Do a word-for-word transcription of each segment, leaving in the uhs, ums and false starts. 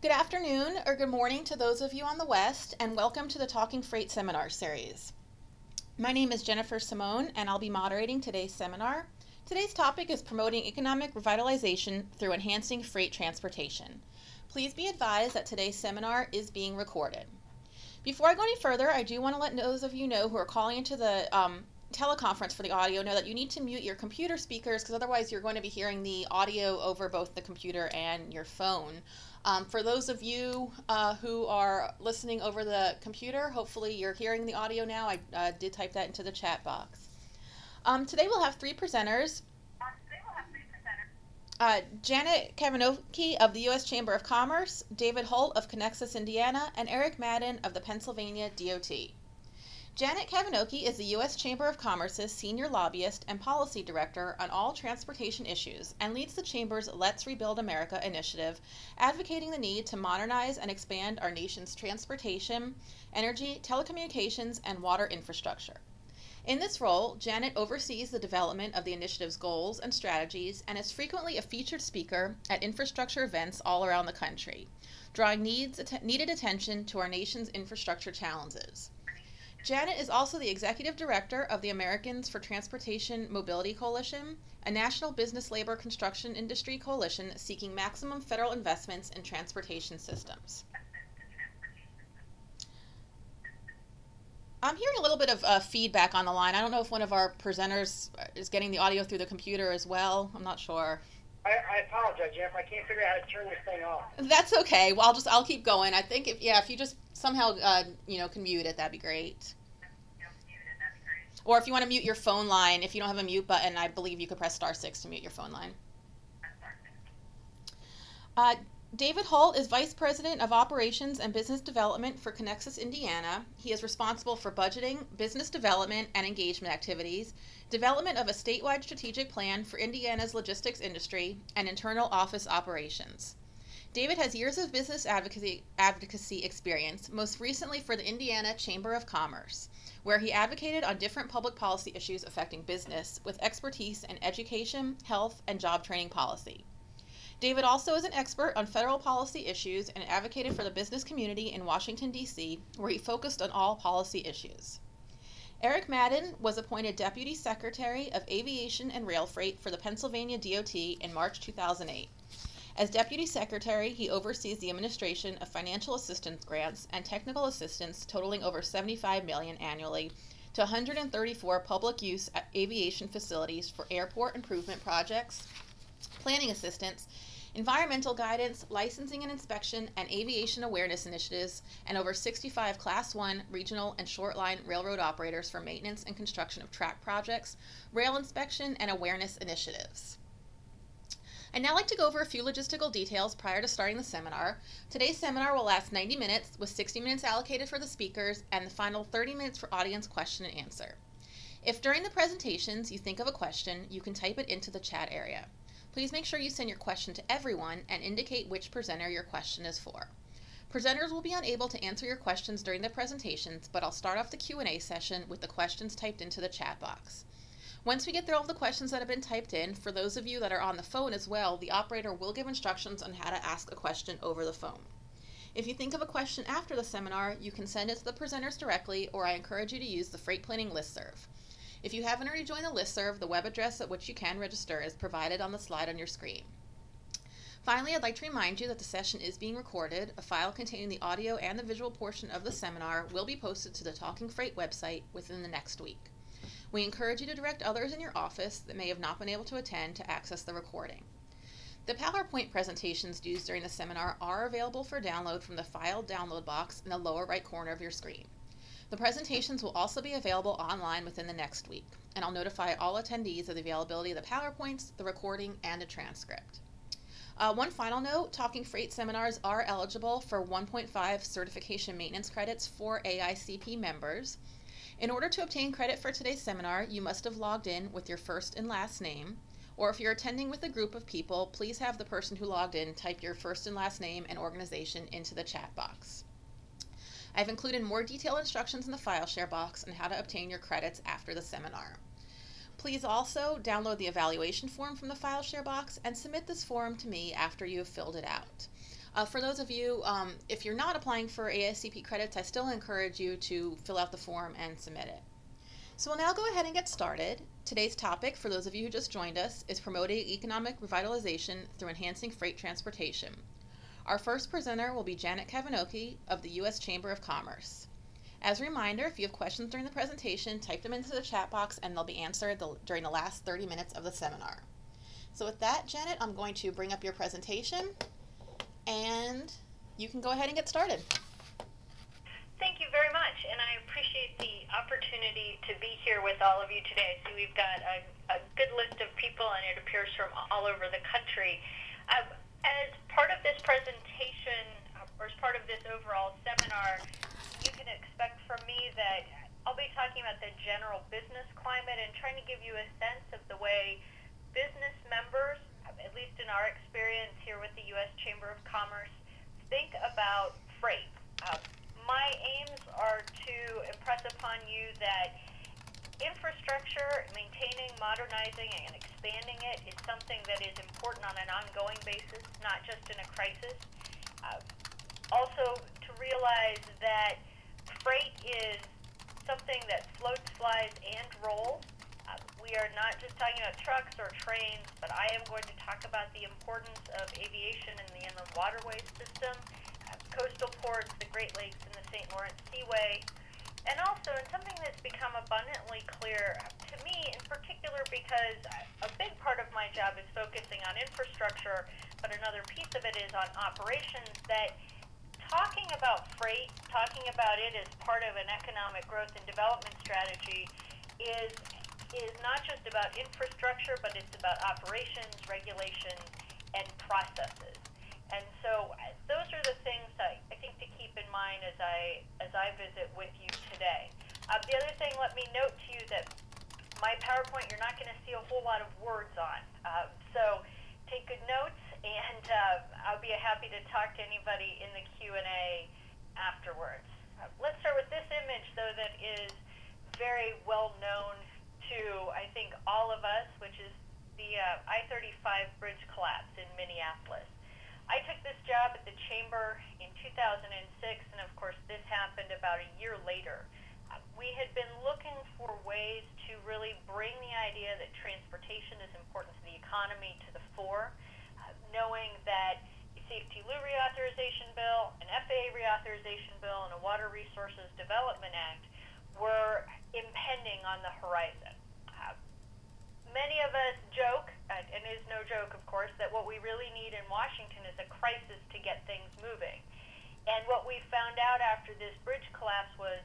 Good afternoon or good morning to those of you on the West, and welcome to the Talking Freight Seminar Series. My name is Jennifer Simone, and I'll be moderating today's seminar. Today's topic is promoting economic revitalization through enhancing freight transportation. Please be advised that today's seminar is being recorded. Before I go any further, I do want to let those of you know who are calling into the um, teleconference for the audio know that you need to mute your computer speakers, because otherwise you're going to be hearing the audio over both the computer and your phone. Um, for those of you uh, who are listening over the computer, hopefully you're hearing the audio now. I uh, did type that into the chat box. Um, today we'll have three presenters. Uh, Janet Kavinoky of the U S Chamber of Commerce, David Holt of Connexus, Indiana, and Eric Madden of the Pennsylvania D O T. Janet Kavinoky is the U S Chamber of Commerce's Senior Lobbyist and Policy Director on all transportation issues and leads the Chamber's Let's Rebuild America initiative, advocating the need to modernize and expand our nation's transportation, energy, telecommunications, and water infrastructure. In this role, Janet oversees the development of the initiative's goals and strategies and is frequently a featured speaker at infrastructure events all around the country, drawing needs, needed attention to our nation's infrastructure challenges. Janet is also the Executive Director of the Americans for Transportation Mobility Coalition, a national business labor construction industry coalition seeking maximum federal investments in transportation systems. I'm hearing a little bit of uh, feedback on the line. I don't know if one of our presenters is getting the audio through the computer as well. I'm not sure. I, I apologize, Jeff. I can't figure out how to turn this thing off. That's okay. Well, I'll just I'll keep going. I think if yeah, if you just somehow uh, you know can mute it, that'd be great. Or if you want to mute your phone line, if you don't have a mute button, I believe you could press star six to mute your phone line. Uh, David Holt is Vice President of Operations and Business Development for Connexus, Indiana. He is responsible for budgeting, business development, and engagement activities, development of a statewide strategic plan for Indiana's logistics industry, and internal office operations. David has years of business advocacy, advocacy experience, most recently for the Indiana Chamber of Commerce, where he advocated on different public policy issues affecting business with expertise in education, health, and job training policy. David also is an expert on federal policy issues and advocated for the business community in Washington, D C, where he focused on all policy issues. Eric Madden was appointed Deputy Secretary of Aviation and Rail Freight for the Pennsylvania D O T in March two thousand eight. As Deputy Secretary, he oversees the administration of financial assistance grants and technical assistance totaling over seventy-five million dollars annually to one hundred thirty-four public use aviation facilities for airport improvement projects, planning assistance, environmental guidance, licensing and inspection, and aviation awareness initiatives, and over sixty-five Class one regional and short-line railroad operators for maintenance and construction of track projects, rail inspection, and awareness initiatives. I'd now like to go over a few logistical details prior to starting the seminar. Today's seminar will last ninety minutes, with sixty minutes allocated for the speakers and the final thirty minutes for audience question and answer. If during the presentations you think of a question, you can type it into the chat area. Please make sure you send your question to everyone and indicate which presenter your question is for. Presenters will be unable to answer your questions during the presentations, but I'll start off the Q and A session with the questions typed into the chat box. Once we get through all the questions that have been typed in, for those of you that are on the phone as well, the operator will give instructions on how to ask a question over the phone. If you think of a question after the seminar, you can send it to the presenters directly, or I encourage you to use the Freight Planning listserv. If you haven't already joined the listserv, the web address at which you can register is provided on the slide on your screen. Finally, I'd like to remind you that the session is being recorded. A file containing the audio and the visual portion of the seminar will be posted to the Talking Freight website within the next week. We encourage you to direct others in your office that may have not been able to attend to access the recording. The PowerPoint presentations used during the seminar are available for download from the file download box in the lower right corner of your screen. The presentations will also be available online within the next week, and I'll notify all attendees of the availability of the PowerPoints, the recording, and a transcript. Uh, one final note, Talking Freight seminars are eligible for one point five certification maintenance credits for A I C P members. In order to obtain credit for today's seminar, you must have logged in with your first and last name, or if you're attending with a group of people, please have the person who logged in type your first and last name and organization into the chat box. I've included more detailed instructions in the file share box on how to obtain your credits after the seminar. Please also download the evaluation form from the file share box and submit this form to me after you have filled it out. Uh, for those of you, um, if you're not applying for A S C P credits, I still encourage you to fill out the form and submit it. So we'll now go ahead and get started. Today's topic, for those of you who just joined us, is promoting economic revitalization through enhancing freight transportation. Our first presenter will be Janet Kavinoky of the U S Chamber of Commerce. As a reminder, if you have questions during the presentation, type them into the chat box and they'll be answered the, during the last thirty minutes of the seminar. So with that, Janet, I'm going to bring up your presentation and you can go ahead and get started. Thank you very much, and I appreciate the opportunity to be here with all of you today. So we've got a, a good list of people, and it appears from all over the country. Uh, as part of this presentation, uh, or as part of this overall seminar, you can expect from me that I'll be talking about the general business climate and trying to give you a sense of the way business members, at least in our experience here with the U S Chamber of Commerce, think about freight. Uh, My aims are to impress upon you that infrastructure, maintaining, modernizing, and expanding it is something that is important on an ongoing basis, not just in a crisis. Uh, also, to realize that freight is something that floats, flies, and rolls. Uh, we are not just talking about trucks or trains, but I am going to talk about the importance of aviation in the inland waterway system, coastal ports, the Great Lakes, and the Saint Lawrence Seaway, and also in something that's become abundantly clear to me in particular because a big part of my job is focusing on infrastructure, but another piece of it is on operations, that talking about freight, talking about it as part of an economic growth and development strategy is is not just about infrastructure, but it's about operations, regulations, and processes. And so those are the things I, I think to keep in mind as I as I visit with you today. Uh, the other thing, let me note to you that my PowerPoint you're not going to see a whole lot of words on. Uh, so take good notes, and uh, I'll be happy to talk to anybody in the Q and A afterwards. Uh, let's start with this image, though, that is very well known to, I think, all of us, which is the uh, I thirty-five bridge collapse in Minneapolis. I took this job at the Chamber in two thousand six, and of course this happened about a year later. Uh, we had been looking for ways to really bring the idea that transportation is important to the economy to the fore, uh, knowing that a Safety Lou Reauthorization Bill, an F A A Reauthorization Bill, and a Water Resources Development Act were impending on the horizon. Uh, Many of us joke, and it is no joke, of course, that what we really need in Washington is a crisis to get things moving. And what we found out after this bridge collapse was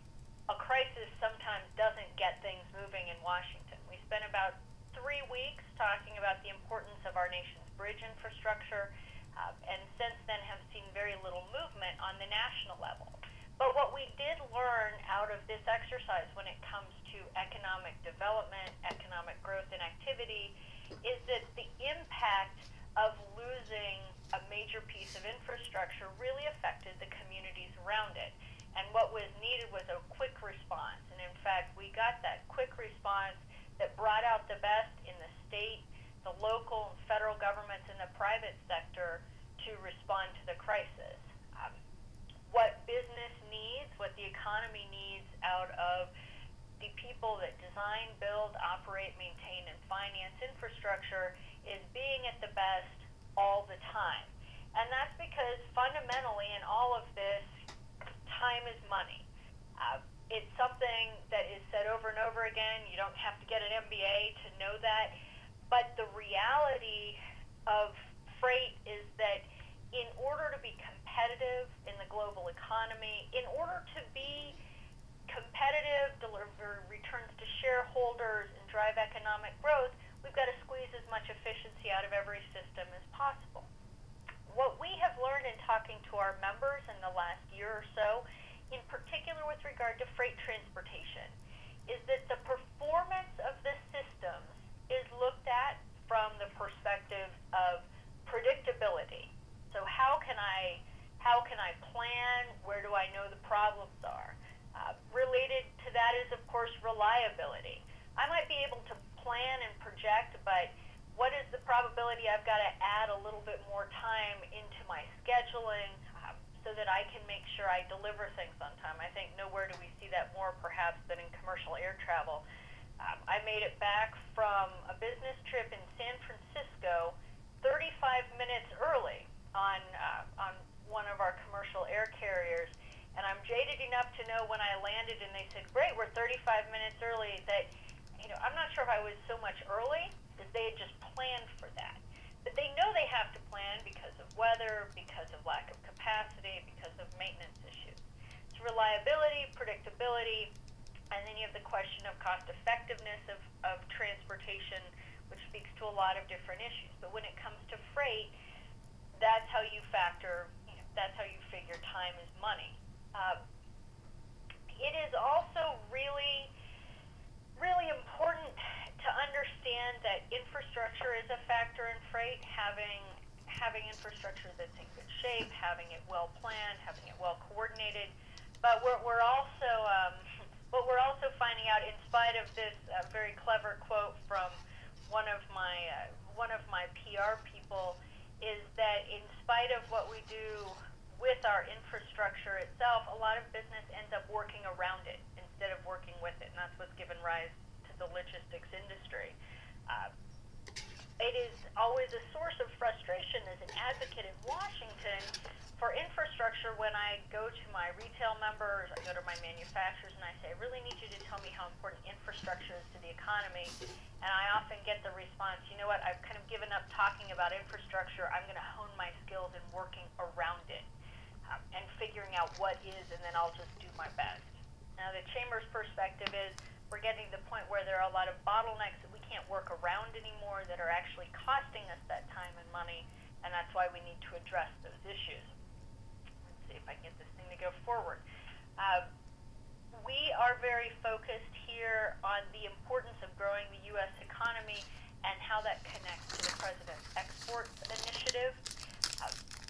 a crisis sometimes doesn't get things moving in Washington. We spent about three weeks talking about the importance of our nation's bridge infrastructure, uh, and since then have seen very little movement on the national level. But what we did learn out of this exercise when it comes to economic development, economic growth and activity, is that the impact of losing a major piece of infrastructure really affected the communities around it. And what was needed was a quick response. And in fact, we got that quick response that brought out the best in the state, the local and federal governments, and the private sector to respond to the crisis. Um, what business needs, what the economy needs out of the people that design, build, operate, maintain, and finance infrastructure is being at the best all the time. And that's because fundamentally in all of this, time is money. Uh, it's something that is said over and over again. You don't have to get an M B A to know that. But the reality of freight is that in order to be competitive in the global economy, in order to be competitive, deliver returns to shareholders, and drive economic growth, we've got to squeeze as much efficiency out of every system as possible. What we have learned in talking to our members in the last year or so, in particular with regard to freight transportation, is that the performance of the systems is looked at from the perspective of predictability. So how can I how can I plan? Where do I know the problems are? Uh, related to that is, of course, reliability. I might be able to plan and project, but what is the probability I've got to add a little bit more time into my scheduling um, so that I can make sure I deliver things on time. I think nowhere do we see that more perhaps than in commercial air travel. Um, I made it back from a business trip in San Francisco thirty-five minutes early on uh, on one of our commercial air carriers, and I'm jaded enough to know when I landed and they said, great, we're thirty-five minutes early, that, you know, I'm not sure if I was so much early as they had just planned for that. But they know they have to plan because of weather, because of lack of capacity, because of maintenance issues. It's reliability, predictability, and then you have the question of cost effectiveness of, of transportation, which speaks to a lot of different issues. But when it comes to freight, that's how you factor, you know, that's how you figure time is money. Uh, it is also really, really important to understand that infrastructure is a factor in freight. Having having infrastructure that's in good shape, having it well planned, having it well coordinated. But we're we're also um, what we're also finding out, in spite of this uh, very clever quote from one of my uh, one of my P R people, is that in spite of what we do with our infrastructure itself, a lot of business ends up working around it instead of working with it, and that's what's given rise to the logistics industry. Uh, it is always a source of frustration as an advocate in Washington for infrastructure when I go to my retail members, I go to my manufacturers, and I say, I really need you to tell me how important infrastructure is to the economy. And I often get the response, you know what, I've kind of given up talking about infrastructure. I'm going to hone my skills in working around it um, and figuring out what is, and then I'll just do my best. Now, the Chamber's perspective is we're getting to the point where there are a lot of bottlenecks that we can't work around anymore that are actually costing us that time and money, and that's why we need to address those issues. Let's see if I can get this thing to go forward. Uh, we are very focused here on the importance of growing the U S economy and how that connects to the President's Exports Initiative. Uh,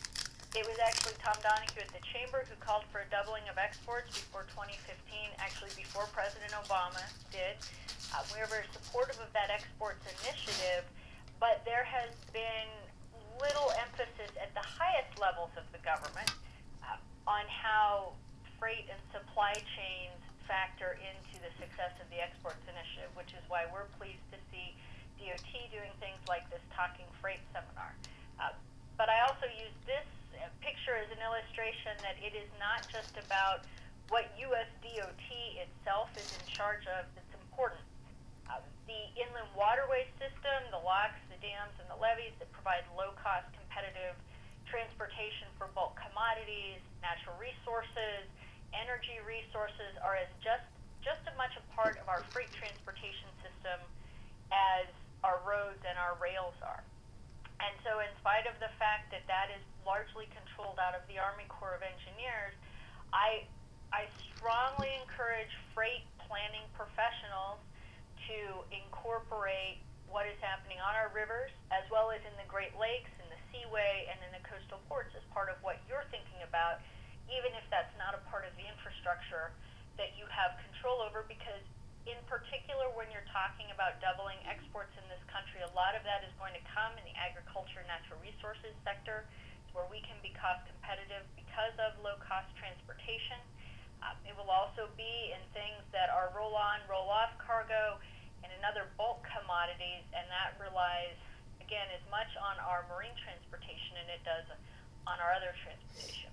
it was actually Tom Donahue at the Chamber who called for a doubling of exports before twenty fifteen, actually before President Obama did. Uh, we are very supportive of that exports initiative, but there has been little emphasis at the highest levels of the government uh, on how freight and supply chains factor into the success of the Exports Initiative, which is why we're pleased to see D O T doing things like this Talking Freight seminar. Uh, but I also use this picture as an illustration that it is not just about what U S D O T itself is in charge of that's important. Uh, the inland waterway system, the locks, the dams, and the levees that provide low-cost, competitive transportation for bulk commodities, natural resources, energy resources are as just just as much a part of our freight transportation system as our roads and our rails are. And so in spite of the fact that that is largely controlled out of the Army Corps of Engineers, I I strongly encourage freight planning professionals to incorporate what is happening on our rivers, as well as in the Great Lakes, in the Seaway, and in the coastal ports as part of what you're thinking about, even if that's not a part of the infrastructure that you have control over, because in particular when you're talking about doubling exports in this country, a lot of that is going to come in the agriculture and natural resources sector, where we can be cost competitive because of low-cost transportation. Um, it will also be in things that are roll-on, roll-off cargo, and in other bulk commodities, and that relies, again, as much on our marine transportation as it does on our other transportation.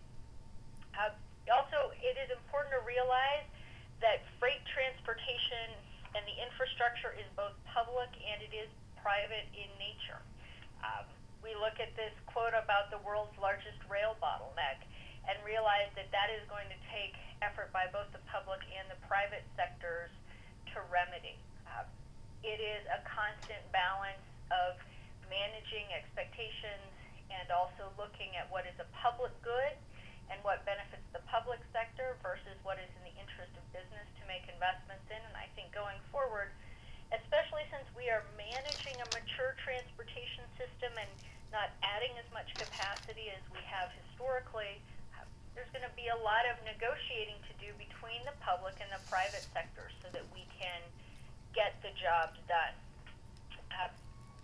Uh, also, it is important to realize that freight transportation and the infrastructure is both public and it is private in nature. Um, we look at this quote about the world's largest rail bottleneck and realize that that is going to take effort by both the public and the private sectors to remedy. Uh, it is a constant balance of managing expectations and also looking at what is a public good and what benefits the public sector versus what is in the interest of business to make investments in. And I think going forward, especially since we are managing a mature transportation system and not adding as much capacity as we have historically, there's going to be a lot of negotiating to do between the public and the private sector so that we can get the jobs done. Uh, let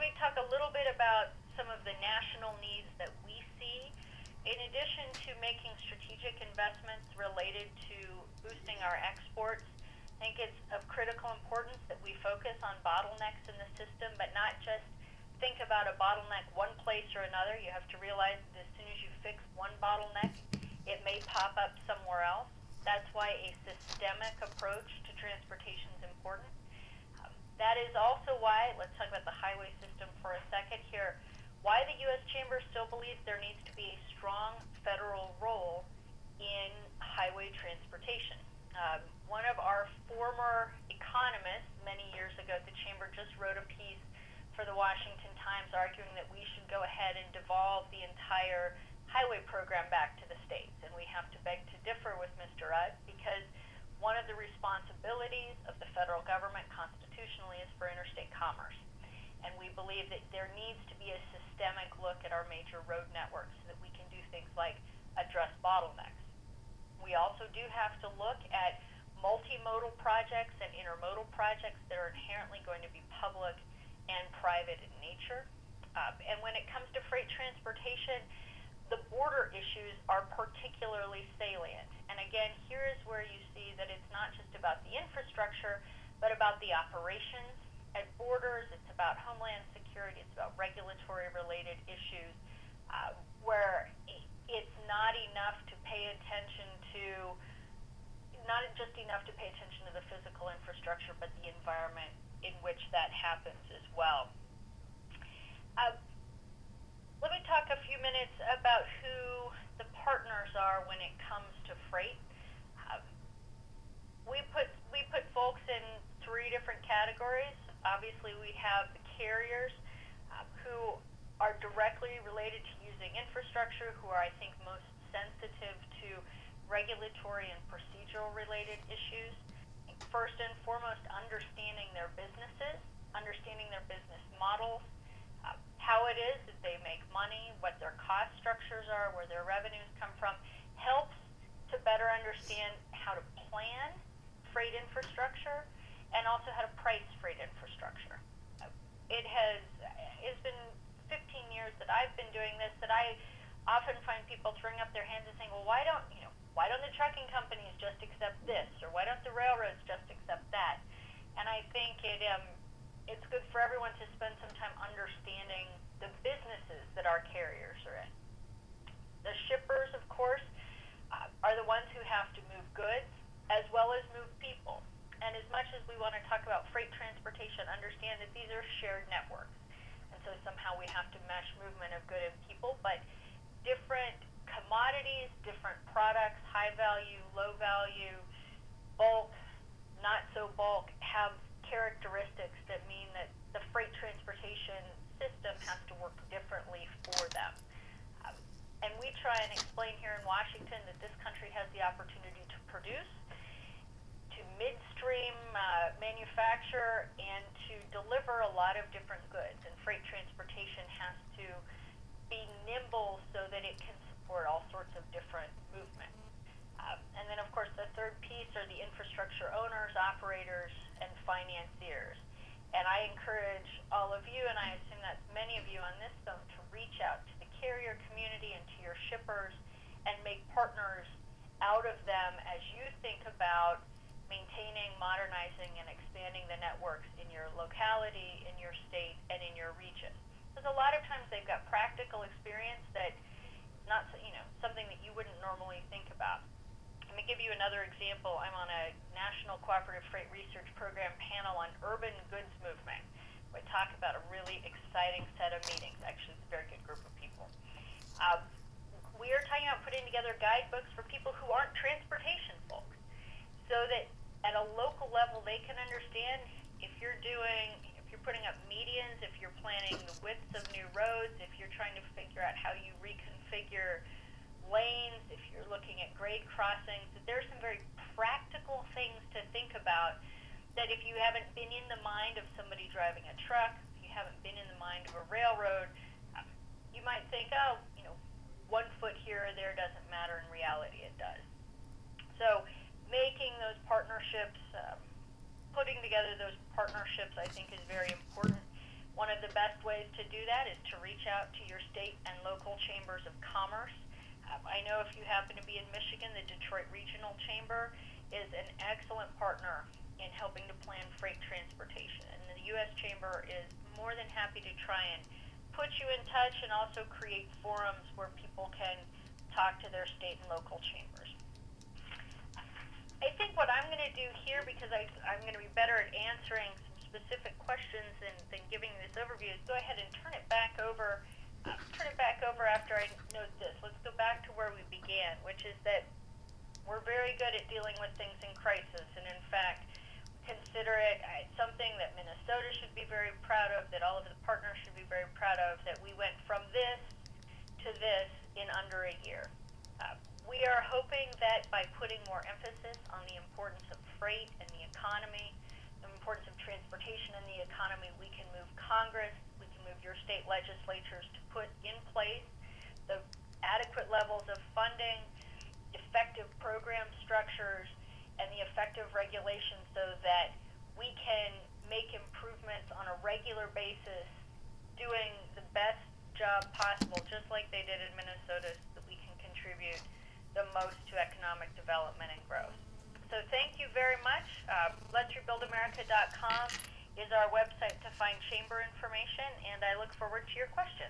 me talk a little bit about some of the national needs that we see. In addition to making strategic investments related to boosting our exports, I think it's of critical importance that we focus on bottlenecks in the system, but not just think about a bottleneck one place or another. You have to realize that as soon as you fix one bottleneck, it may pop up somewhere else. That's why a systemic approach to transportation is important. Um, that is also why, let's talk about the highway system for a second here, why the U S Chamber still believes there needs to be a strong federal role in highway transportation. Um, one of our former economists many years ago at the Chamber just wrote a piece for the Washington Times arguing that we should go ahead and devolve the entire highway program back to the states. And we have to beg to differ with Mister Rudd, because one of the responsibilities of the federal government constitutionally is for interstate commerce. And we believe that there needs to be a systemic look at our major road networks so that we can do things like address bottlenecks. We also do have to look at multimodal projects and intermodal projects that are inherently going to be public and private in nature. Uh, and when it comes to freight transportation, the border issues are particularly salient. And again, here is where you see that it's not just about the infrastructure, but about the operations at borders. It's about homeland security. It's about regulatory related issues, uh, where it's not enough to pay attention to, not just enough to pay attention to the physical infrastructure, but the environment in which that happens as well. Uh, let me talk a few minutes about who the partners are when it comes to freight. Uh, we put we put folks in three different categories. Obviously, we have the carriers uh, who are directly related to using infrastructure, who are, I think, most sensitive to regulatory and procedural related issues. First and foremost, understanding their businesses, understanding their business models, uh, how it is that they make money, what their cost structures are, where their revenues come from, helps to better understand how to plan freight infrastructure and also how to price freight infrastructure. It has it's been fifteen years that I've been doing this that I often find people throwing up their hands and saying, well, why don't, you know, why don't the trucking companies just accept this, or why don't the railroads just accept that? And I think it um, it's good for everyone to spend some time understanding the businesses that our carriers are in. The shippers, of course, uh, are the ones who have to move goods as well as move people. And as much as we want to talk about freight transportation, understand that these are shared networks. And so somehow we have to mesh movement of good and people, but different commodities, different products, high value, low value, bulk, not so bulk, have characteristics that mean that the freight transportation system has to work differently for them. Um, and we try and explain here in Washington that this country has the opportunity to produce, to midstream uh, manufacture, and to deliver a lot of different goods. And freight transportation has to be nimble so that it can support all sorts of different movements. Um, and then, of course, the third piece are the infrastructure owners, operators, and financiers. And I encourage all of you, and I assume that's many of you on this phone, to reach out to the carrier community and to your shippers and make partners out of them as you think about maintaining, modernizing, and expanding the networks in your locality, in your state, and in your region. Because a lot of times they've got practical experience that not, you know, something that you wouldn't normally think about. Let me give you another example. I'm on a National Cooperative Freight Research Program panel on urban goods movement. We talk about a really exciting set of meetings. Actually, it's a very good group of people. Uh, we are talking about putting together guidebooks for people who aren't transportation folks, so that at a local level they can understand if you're doing, if you're putting up medians, if you're planning the widths of new roads, if you're trying to figure out how you reconfigure lanes, if you're looking at grade crossings, that there's some very practical things to think about that if you haven't been in the mind of somebody driving a truck, if you haven't been in the mind of a railroad, uh, you might think, oh, you know, one foot here or there doesn't matter. In reality, it does. So making those partnerships, um, putting together those partnerships, I think is very important. One of the best ways to do that is to reach out to your state and local chambers of commerce. Um, I know if you happen to be in Michigan, the Detroit Regional Chamber is an excellent partner in helping to plan freight transportation. And the U S Chamber is more than happy to try and put you in touch and also create forums where people can talk to their state and local chambers. I think what I'm going to do here, because I, I'm going to be better at answering some specific questions than, than giving this overview, is go ahead and turn it back over. Uh, turn it back over after I note this. Let's go back to where we began, which is that we're very good at dealing with things in crisis, and in fact, consider it uh, something that Minnesota should be very proud of, that all of the partners should be very proud of, that we went from this to this in under a year. Uh, we are hoping that by putting more emphasis on the importance of freight and the economy, the importance of transportation in the economy, we can move Congress, we can move your state legislatures to put in place the adequate levels of funding, effective program structures, and the effective regulations so that we can make improvements on a regular basis, doing the best job possible, just like they did in Minnesota, so that we can contribute the most to economic development and growth. So thank you very much. Uh, Let's Rebuild America dot com is our website to find chamber information, and I look forward to your questions.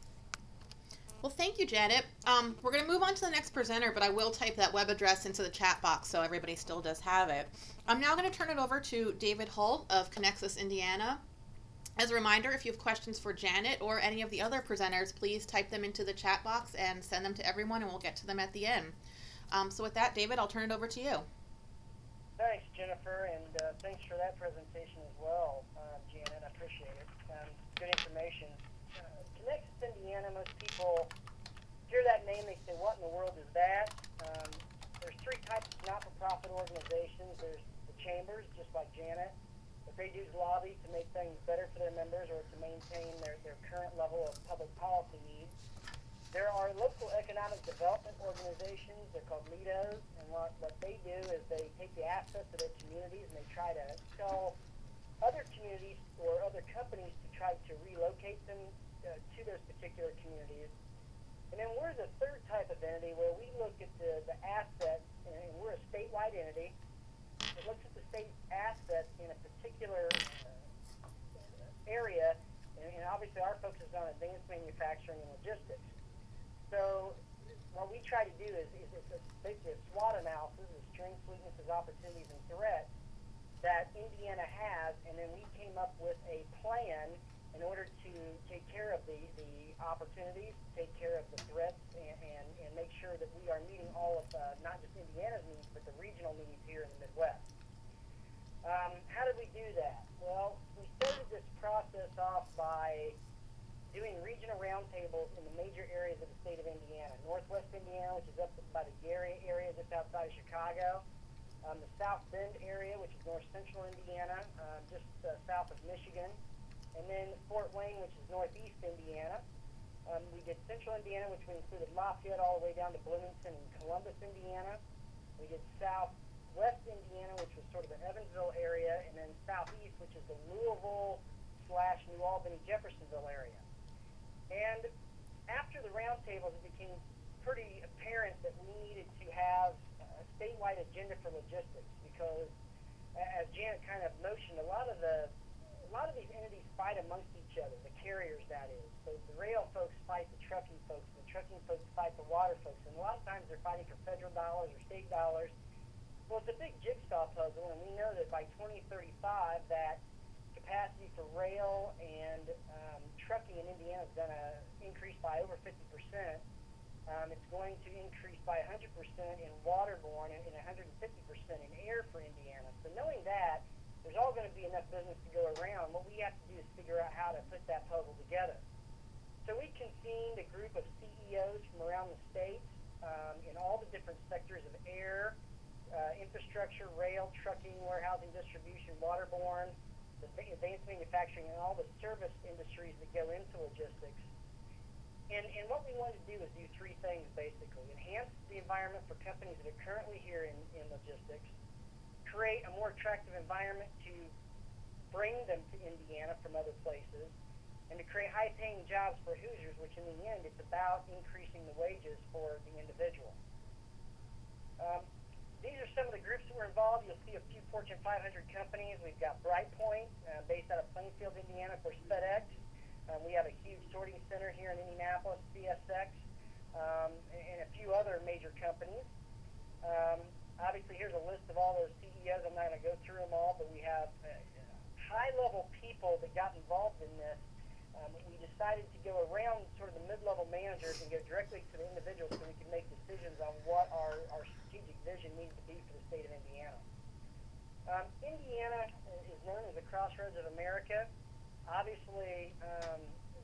Well, thank you, Janet. Um, we're going to move on to the next presenter, but I will type that web address into the chat box so everybody still does have it. I'm now going to turn it over to David Holt of Connexus, Indiana. As a reminder, if you have questions for Janet or any of the other presenters, please type them into the chat box and send them to everyone, and we'll get to them at the end. Um, so with that, David, I'll turn it over to you. Thanks, Jennifer, and uh, thanks for that presentation as well, uh, Janet. I appreciate it. Um, good information. Uh, Connexus, Indiana, most people hear that name, they say, what in the world is that? Um, there's three types of not-for-profit organizations. There's the chambers, just like Janet. What they do is lobby to make things better for their members or to maintain their, their current level of public policy needs. There are local economic development organizations. They're called L E D Os, and what, what they do is they take the assets of their communities and they try to sell other communities or other companies to try to relocate them uh, to those particular communities. And then we're the third type of entity where we look at the, the assets, and we're a statewide entity that looks at the state assets in a particular uh, area, and, and obviously our focus is on advanced manufacturing and logistics. So what we try to do is, is it's a, basically a SWOT analysis of strengths, weaknesses, opportunities, and threats that Indiana has, and then we came up with a plan in order to take care of the, the opportunities, take care of the threats, and, and, and make sure that we are meeting all of uh, not just Indiana's needs, but the regional needs here in the Midwest. Um, how did we do that? Well, we started this process off by doing regional roundtables in the major areas of the state of Indiana. Northwest Indiana, which is up by the Gary area just outside of Chicago. Um, the South Bend area, which is north central Indiana, uh, just uh, south of Michigan. And then Fort Wayne, which is northeast Indiana. Um, we did central Indiana, which we included Lafayette all the way down to Bloomington and Columbus, Indiana. We did southwest Indiana, which was sort of the Evansville area, and then southeast, which is the Louisville slash New Albany, Jeffersonville area. And after the roundtables, it became pretty apparent that we needed to have a statewide agenda for logistics because, as Janet kind of mentioned, a lot of the a lot of these entities fight amongst each other, the carriers, that is. So the rail folks fight the trucking folks, the trucking folks fight the water folks, and a lot of times they're fighting for federal dollars or state dollars. Well, it's a big jigsaw puzzle, and we know that by twenty thirty-five that capacity for rail and um, trucking in Indiana is going to increase by over fifty percent. Um, it's going to increase by one hundred percent in waterborne and, and one hundred fifty percent in air for Indiana. So knowing that, there's all going to be enough business to go around. What we have to do is figure out how to put that puzzle together. So we convened a group of C E Os from around the state um, in all the different sectors of air, uh, infrastructure, rail, trucking, warehousing, distribution, waterborne, the advanced manufacturing, and all the service industries that go into logistics. And, and what we wanted to do is do three things, basically. Enhance the environment for companies that are currently here in, in logistics, create a more attractive environment to bring them to Indiana from other places, and to create high-paying jobs for Hoosiers, which in the end, it's about increasing the wages for the individual. Um, these are some of the groups that were involved. You'll see a few Fortune five hundred companies. We've got Brightpoint, uh, based out of Plainfield, Indiana, for FedEx. Um, we have a huge sorting center here in Indianapolis, C S X, um, and a few other major companies. Um, obviously, here's a list of all those C E Os. I'm not going to go through them all, but we have uh, high-level people that got involved in this. Um, we decided to go around sort of the mid-level managers and go directly to the individuals so we can make decisions on what our, our strategic vision needs to be for the state of Indiana. Um, Indiana is known as the crossroads of America. Obviously, um,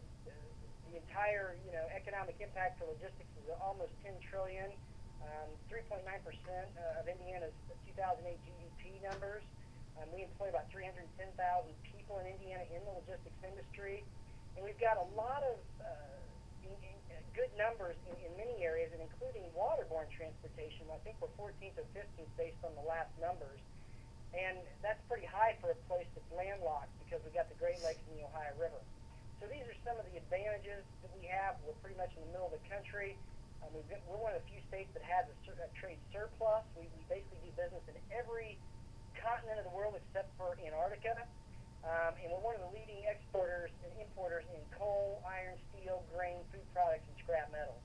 the entire you know economic impact for logistics is almost ten trillion dollars. Um, three point nine percent of Indiana's two thousand eight G D P numbers. Um, we employ about three hundred ten thousand people in Indiana in the logistics industry. And we've got a lot of uh, in, in, uh, good numbers in, in many areas, and including waterborne transportation. I think we're fourteenth or fifteenth based on the last numbers. And that's pretty high for a place that's landlocked because we've got the Great Lakes and the Ohio River. So these are some of the advantages that we have. We're pretty much in the middle of the country. Um, we've been, we're one of the few states that has a, a trade surplus. We, we basically do business in every continent of the world except for Antarctica. Um, and we're one of the leading exporters and importers in coal, iron, steel, grain, food products, and scrap metals.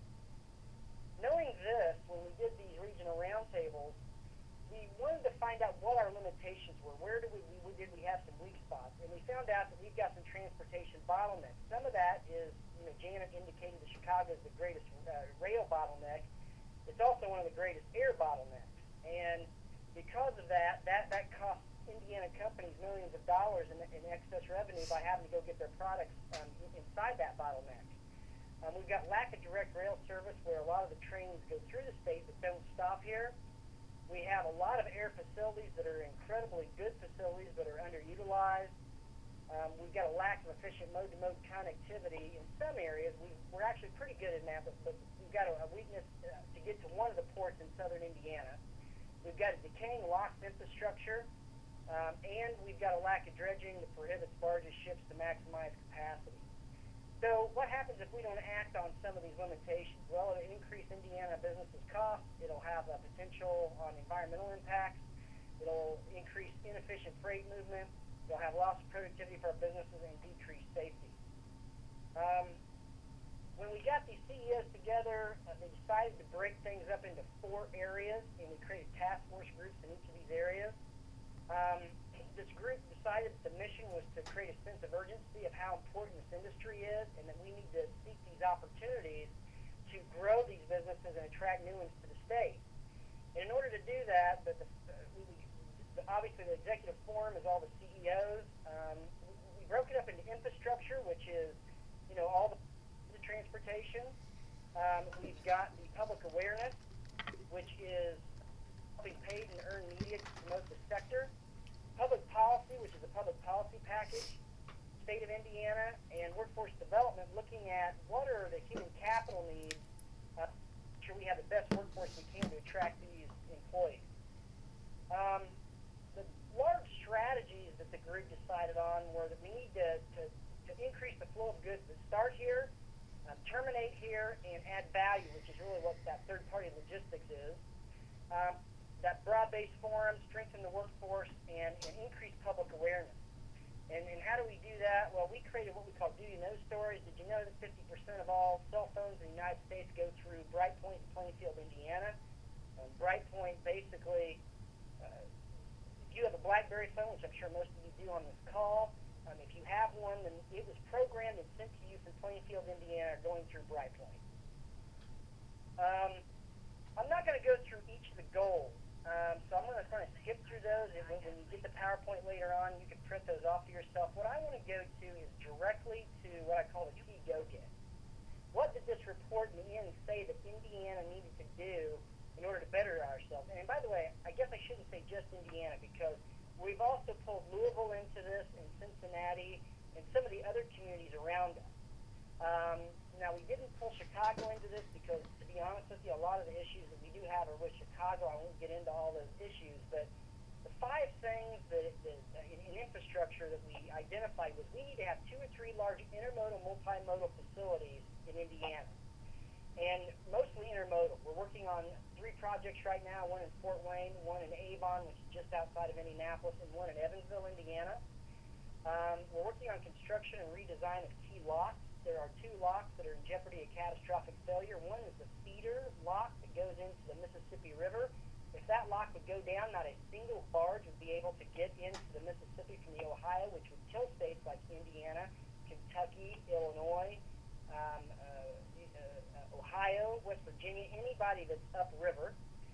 Knowing this, when we did these regional roundtables, we wanted to find out what our limitations were. Where did we, we did we have some weak spots? And we found out that we've got some transportation bottlenecks. Some of that is, you know, Janet indicated that Chicago is the greatest uh, rail bottleneck. It's also one of the greatest air bottlenecks. And because of that, that, that costs Indiana companies millions of dollars in, in excess revenue by having to go get their products um, inside that bottleneck. Um, we've got lack of direct rail service where a lot of the trains go through the state but don't stop here. We have a lot of air facilities that are incredibly good facilities but are underutilized. Um, we've got a lack of efficient mode-to-mode connectivity in some areas. We, we're actually pretty good in that, but, but we've got a, a weakness uh, to get to one of the ports in southern Indiana. We've got a decaying locks infrastructure. Um, and we've got a lack of dredging that prohibits barges, ships to maximize capacity. So what happens if we don't act on some of these limitations? Well, it'll increase Indiana businesses' costs. It'll have a potential on environmental impacts. It'll increase inefficient freight movement. It'll have loss of productivity for our businesses and decrease safety. Um, when we got these C E Os together, uh, they decided to break things up into four areas, and we created task force groups in each of these areas. Um, this group decided that the mission was to create a sense of urgency of how important this industry is and that we need to seek these opportunities to grow these businesses and attract new ones to the state. And in order to do that, the, the, we, the, obviously the executive forum is all the C E Os. Um, we, we broke it up into infrastructure, which is, you know, all the, the transportation. Um, we've got the public awareness, which is helping paid and earned media to promote the sector. Public policy, which is a public policy package, state of Indiana, and workforce development, looking at what are the human capital needs, uh, sure we have the best workforce we can to attract these employees. Um, the large strategies that the group decided on were that we need to, to, to increase the flow of goods that start here, uh, terminate here, and add value, which is really what that third-party logistics is. Um, that broad-based forum, strengthen the workforce, and, and increase public awareness. And, and how do we do that? Well, we created what we call Do You Know stories. Did you know that fifty percent of all cell phones in the United States go through Brightpoint in Plainfield, Indiana? Um, Brightpoint basically, uh, if you have a BlackBerry phone, which I'm sure most of you do on this call, um, if you have one, then it was programmed and sent to you from Plainfield, Indiana, going through Brightpoint. Um, I'm not going to go through each of the goals. Um, so I'm going to kind of skip through those, and when, when you get the PowerPoint later on, you can print those off for yourself. What I want to go to is directly to what I call the key go-get. What did this report in the end say that Indiana needed to do in order to better ourselves? And by the way, I guess I shouldn't say just Indiana, because we've also pulled Louisville into this, and Cincinnati, and some of the other communities around us. Um, now, we didn't pull Chicago into this because, to be honest with you, a lot of the issues that we do have are with Chicago. I won't get into all those issues, but the five things that, that uh, in, in infrastructure that we identified was we need to have two or three large intermodal, multimodal facilities in Indiana, and mostly intermodal. We're working on three projects right now, one in Fort Wayne, one in Avon, which is just outside of Indianapolis, and one in Evansville, Indiana. Um, we're working on construction and redesign of key locks. There are two locks that are in jeopardy of catastrophic failure. One is the feeder lock that goes into the Mississippi River. If that lock would go down, not a single barge would be able to get into the Mississippi from the Ohio, which would kill states like Indiana, Kentucky, Illinois, um, uh, uh, Ohio, West Virginia, anybody that's upriver.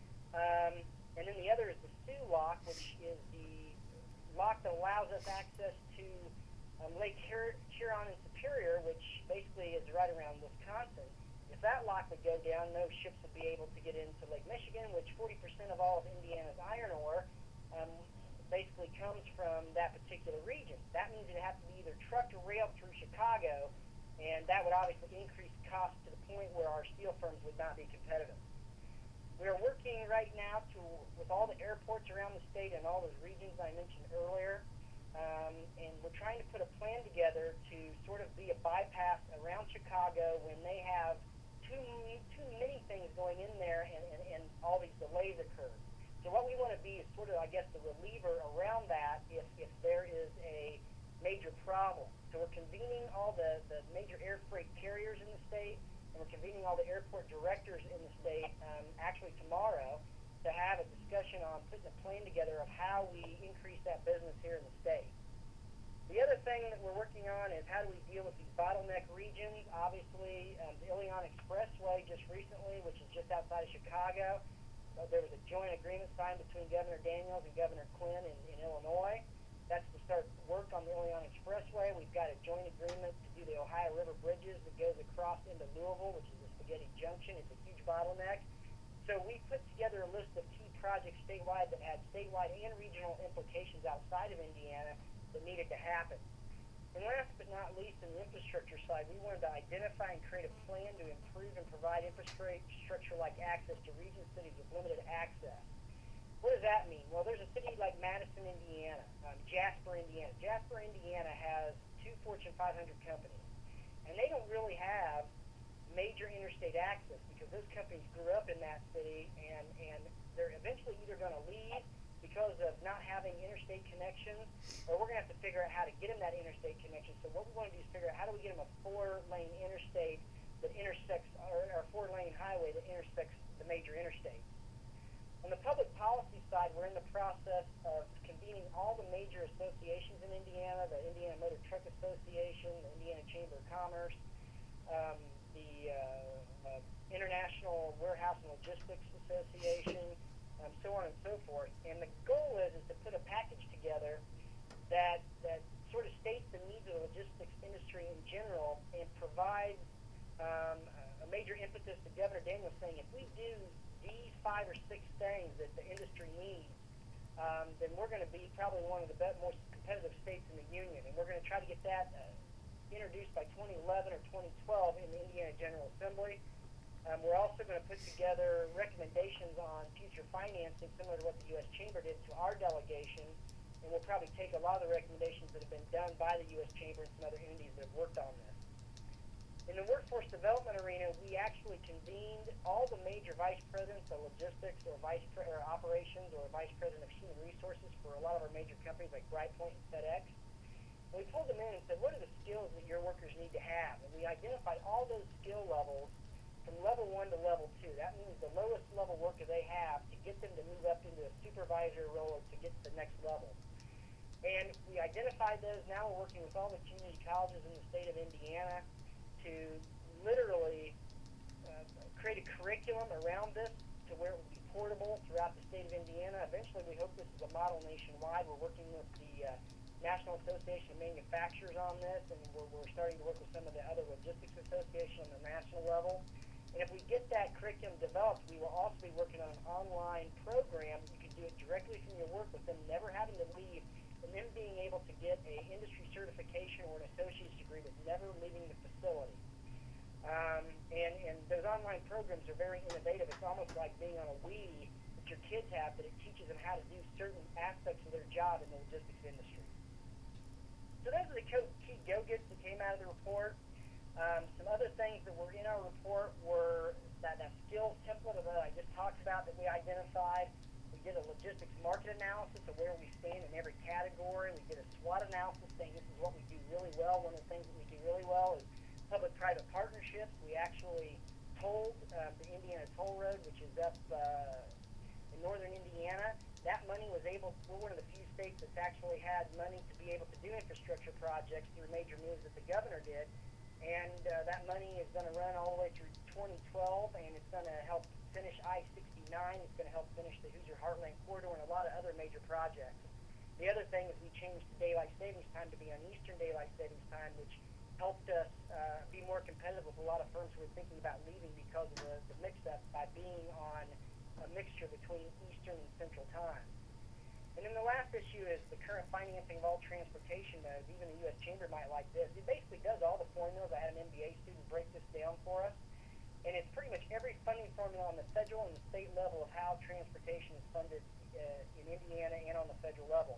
Um, and then the other is the Sioux lock, which is the lock that allows us access to um, Lake Hur- Huron and Superior, which basically is right around Wisconsin. If that lock would go down, no ships would be able to get into Lake Michigan, which forty percent of all of Indiana's iron ore um, basically comes from that particular region. That means it has to be either trucked or railed through Chicago, and that would obviously increase costs to the point where our steel firms would not be competitive. We are working right now to, with all the airports around the state and all those regions I mentioned earlier, um, and we're trying to put a plan together to sort of be a bypass around Chicago when they have too too many things going in there and, and, and all these delays occur. So what we want to be is sort of, I guess, the reliever around that if, if there is a major problem. So we're convening all the, the major air freight carriers in the state, and we're convening all the airport directors in the state um, actually tomorrow to have a discussion on putting a plan together of how we increase that business here in the state. The other thing that we're working on is how do we deal with these bottleneck regions. Obviously, um, the Ilion Expressway just recently, which is just outside of Chicago, uh, there was a joint agreement signed between Governor Daniels and Governor Quinn in, in Illinois. That's to start work on the Ilion Expressway. We've got a joint agreement to do the Ohio River bridges that goes across into Louisville, which is the Spaghetti Junction. It's a huge bottleneck. So we put together a list of key projects statewide that had statewide and regional implications outside of Indiana that needed to happen. And last but not least, in the infrastructure side, we wanted to identify and create a plan to improve and provide infrastructure like access to region cities with limited access. What does that mean? Well, there's a city like Madison, Indiana, um, Jasper, Indiana. Jasper, Indiana has two Fortune five hundred companies, and they don't really have major interstate access because those companies grew up in that city, and, and they're eventually either going to leave because of not having interstate connections, or we're going to have to figure out how to get them that interstate connection. So what we want to do is figure out how do we get them a four-lane interstate that intersects, or, or four-lane highway that intersects the major interstates. On the public policy side, we're in the process of convening all the major associations in Indiana, the Indiana Motor Truck Association, the Indiana Chamber of Commerce, um, the uh, uh, International Warehouse and Logistics Association, um, so on and so forth. And the goal is, is to put a package together that, that sort of states the needs of the logistics industry in general and provides um, a major impetus to Governor Daniels saying if we do these five or six things that the industry needs, um, then we're going to be probably one of the best, most competitive states in the union. And we're going to try to get that uh, introduced by twenty eleven or twenty twelve in the Indiana General Assembly. Um, we're also going to put together recommendations on future financing, similar to what the U S Chamber did to our delegation, and we'll probably take a lot of the recommendations that have been done by the U S Chamber and some other entities that have worked on this. In the workforce development arena, we actually convened all the major vice presidents of logistics or vice pre- or operations or vice president of human resources for a lot of our major companies like Brightpoint and FedEx. And we pulled them in and said, what are the skills that your workers need to have? And we identified all those skill levels from level one to level two. That means the lowest level worker they have to get them to move up into a supervisor role or to get to the next level. And we identified those. Now we're working with all the community colleges in the state of Indiana to literally uh, create a curriculum around this to where it will be portable throughout the state of Indiana. Eventually, we hope this is a model nationwide. We're working with the uh, National Association of Manufacturers on this, and we're, we're starting to work with some of the other logistics associations on the national level. And if we get that curriculum developed, we will also be working on an online program. You can do it directly from your work with them never having to leave, and them being able to get a industry certification or an associate's degree with never leaving the facility. Um, and, and those online programs are very innovative. It's almost like being on a Wii. It's that your kids have, that it teaches them how to do certain aspects of their job in the logistics industry. So those are the key go-gets that came out of the report. Um, some other things that were in our report were that, that skills template that I just talked about that we identified. We did a logistics market analysis of where we stand in every category. We did a SWOT analysis saying this is what we do really well. One of the things that we do really well is public-private partnerships. We actually tolled um, the Indiana Toll Road, which is up uh, in northern Indiana. That money was able, we're one of the few states that's actually had money to be able to do infrastructure projects through major moves that the governor did. And uh, that money is going to run all the way through twenty twelve, and it's going to help finish I sixty-nine. It's going to help finish the Hoosier Heartland Corridor and a lot of other major projects. The other thing is we changed the daylight savings time to be on Eastern daylight savings time, which helped us uh, be more competitive with a lot of firms who were thinking about leaving because of the, the mix-up by being on a mixture between Eastern and Central time. And then the last issue is the current financing of all transportation modes. Even the U S Chamber might like this. It basically does all the formulas. I had an M B A student break this down for us. And it's pretty much every funding formula on the federal and the state level of how transportation is funded uh, in Indiana and on the federal level.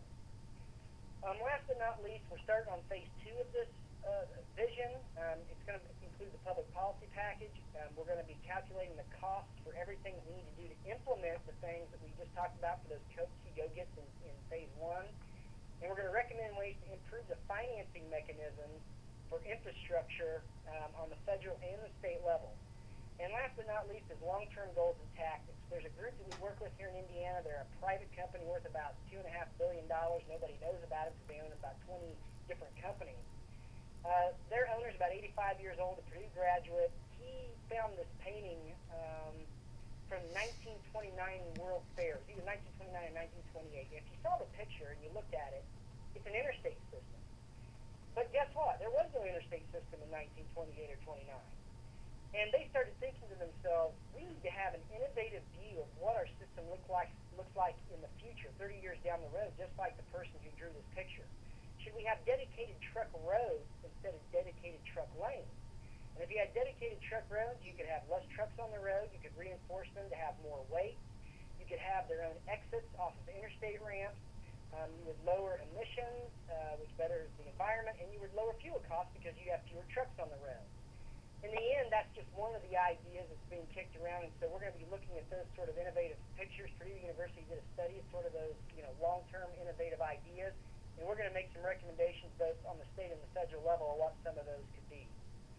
Um, last but not least, we're starting on phase two of this uh, vision. Um, it's going to include the public policy package. Um, we're going to be calculating the cost for everything we need to do to implement the things that we just talked about for those key go-gets in, in phase one. And we're going to recommend ways to improve the financing mechanisms for infrastructure um, on the federal and the state level. And last but not least is long-term goals and tactics. There's a group that we work with here in Indiana. They're a private company worth about two and a half billion dollars. Nobody knows about it because they own about twenty different companies. Uh, their owner's about eighty-five years old, a Purdue graduate. He found this painting um, from nineteen twenty-nine World Fairs, either nineteen twenty-nine or nineteen twenty-eight. If you saw the picture and you looked at it, it's an interstate system. But guess what? There was no interstate system in nineteen twenty-eight or twenty-nine. And they started thinking to themselves, we need to have an innovative view of what our system look like, looks like in the future, thirty years down the road, just like the person who drew this picture. Should we have dedicated truck roads instead of dedicated truck lanes? And if you had dedicated truck roads, you could have less trucks on the road. You could reinforce them to have more weight. You could have their own exits off of interstate ramps. Um, you would lower emissions, uh, which betters the environment, and you would lower fuel costs because you have fewer trucks on the road. In the end, that's just one of the ideas that's being kicked around, and so we're going to be looking at those sort of innovative pictures. Purdue University did a study of sort of those, you know, long-term innovative ideas, and we're going to make some recommendations both on the state and the federal level of what some of those could be.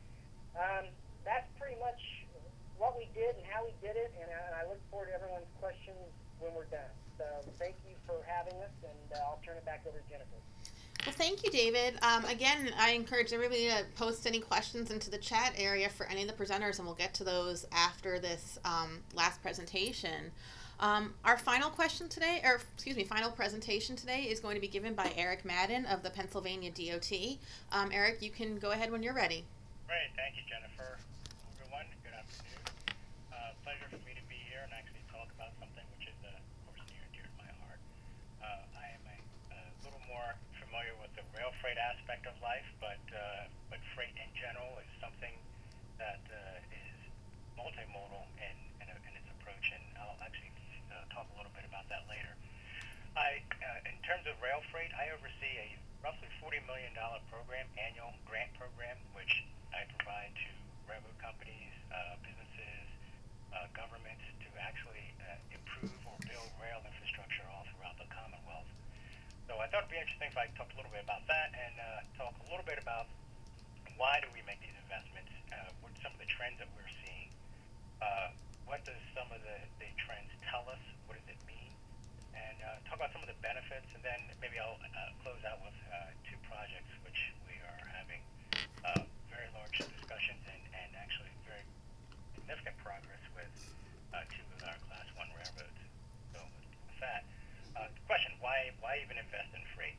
Um, that's pretty much what we did and how we did it, and, and I look forward to everyone's questions when we're done. So thank you for having us, and uh, I'll turn it back over to Jennifer. Well, thank you, David. Um, again, I encourage everybody to post any questions into the chat area for any of the presenters, and we'll get to those after this um, last presentation. Um, our final question today, or excuse me, final presentation today is going to be given by Eric Madden of the Pennsylvania D O T. Um, Eric, you can go ahead when you're ready. Great, thank you, Jennifer. Everyone, good afternoon. Uh, pleasure for me to be here and actually talk about something which is, uh, of course, near and dear to my heart. Uh, I am a, a little more familiar with the rail freight aspect of life, but uh, but freight in general is something that uh, is multimodal in, in, a, in its approach, and I'll actually uh, talk a little bit about that later. I, uh, in terms of rail freight, I oversee a roughly forty million dollars program, annual grant program, which I provide to railroad companies, uh, businesses, uh, governments to actually uh, improve or build rail infrastructure all throughout the Commonwealth. So I thought it'd be interesting if I talked a little bit about that and uh, talk a little bit about why do we make these investments, uh, what are some of the trends that we're seeing, uh, what does some of the, the trends tell us, what does it mean, and uh, talk about some of the benefits, and then maybe I'll uh, close out with uh, two projects which we are having uh, very large discussions and, and actually very significant progress with uh, two of our class one railroads. So with that, Uh, the question, why why even invest in freight?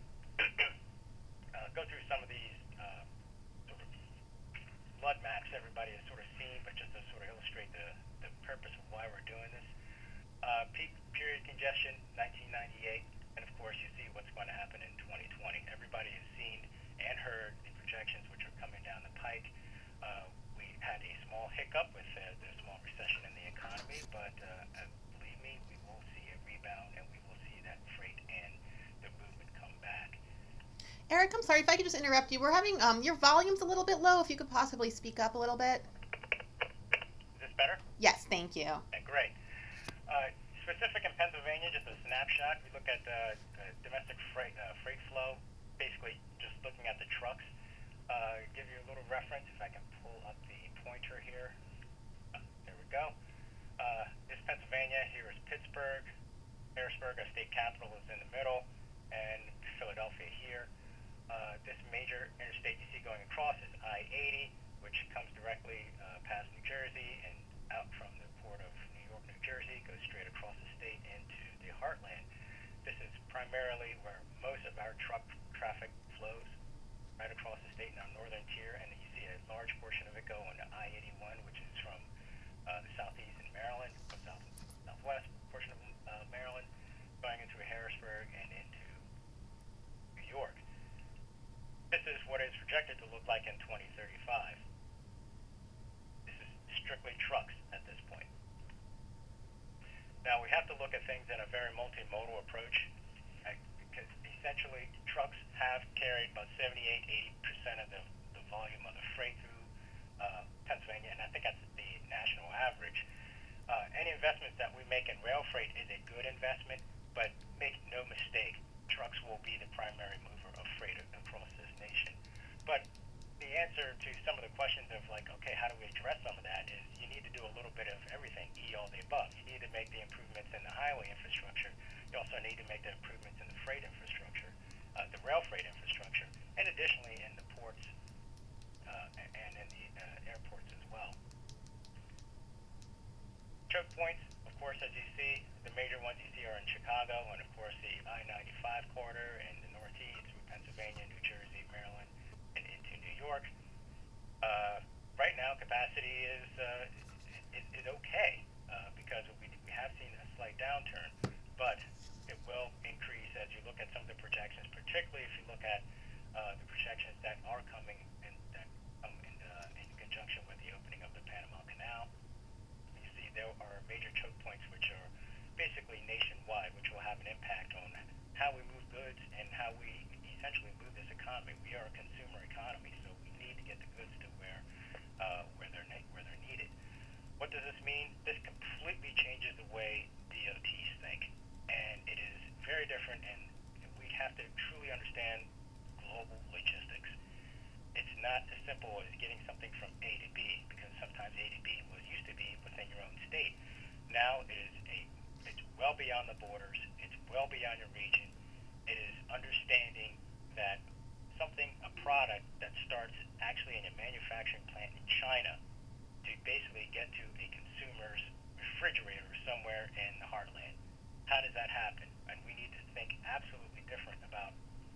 uh, go through some of these uh, sort of flood maps everybody has sort of seen, but just to sort of illustrate the, the purpose of why we're doing this. Uh, peak period congestion, nineteen ninety-eight, and of course you see what's going to happen in twenty twenty. Everybody has seen and heard the projections which are coming down the pike. Uh, we had a small hiccup with uh, the small recession in the economy, but uh, uh, believe me, we will see Eric, I'm sorry if I could just interrupt you. We're having um your volume's a little bit low. If you could possibly speak up a little bit. Is this better? Yes, thank you. Okay, great. Uh, specific in Pennsylvania, just a snapshot. We look at uh, uh, domestic freight uh, freight flow, basically just looking at the trucks. Uh, give you a little reference if I can pull up the pointer here. Uh, there we go. Uh, this is Pennsylvania. Here is Pittsburgh. Harrisburg, our state capital, is in the middle, and Philadelphia here. Uh, this major interstate you see going across is I eighty, which comes directly uh, past New Jersey and out from the port of New York, New Jersey, goes straight across the state into the heartland. This is primarily where most of our truck traffic flows, right across the state in our northern tier, and you see a large portion of it go into I eighty-one, which is from uh, the southeast in Maryland, or south, southwest portion of uh, Maryland, going into Harrisburg and into New York. This is what it's projected to look like in twenty thirty-five. This is strictly trucks at this point. Now we have to look at things in a very multimodal approach, right? Because essentially trucks have carried about seventy-eight, eighty percent of the, the volume of the freight through uh, Pennsylvania, and I think that's the national average. Uh, any investments that we make in rail freight is a good investment, but make no mistake, trucks will be the primary mover of freight across this nation. But the answer to some of the questions of like, okay, how do we address some of that is you need to do a little bit of everything, E all the above. You need to make the improvements in the highway infrastructure. You also need to make the improvements in the freight infrastructure, uh, the rail freight infrastructure, and additionally in the ports uh, and in the uh, airports as well. Choke points, of course, as you see, the major ones you see are in Chicago, and of course the I ninety-five corridor in the northeast through Pennsylvania, New Jersey, Maryland, and into New York. Uh, right now, capacity is uh, is, is okay uh, because we, we have seen a slight downturn, but it will increase as you look at some of the projections, particularly if you look at uh, the projections that are coming and that come in, uh, in conjunction with the opening of the Panama Canal. You see there are major choke points which are basically nationwide, which will have an impact on how we move goods and how we essentially move this economy. We are a consumer economy, so we need to get the goods to where uh, where they're ne- where they're needed. What does this mean? This completely changes the way D O Ts think, and it is very different. And we have to truly understand global logistics. It's not as simple as getting something from A to B, because sometimes A to B was used to be within your own state. Now it is a it's well beyond the borders. It's well beyond your region. It is understanding that something, a product that starts actually in a manufacturing plant in China to basically get to a consumer's refrigerator somewhere in the heartland. How does that happen? And we need to think absolutely different about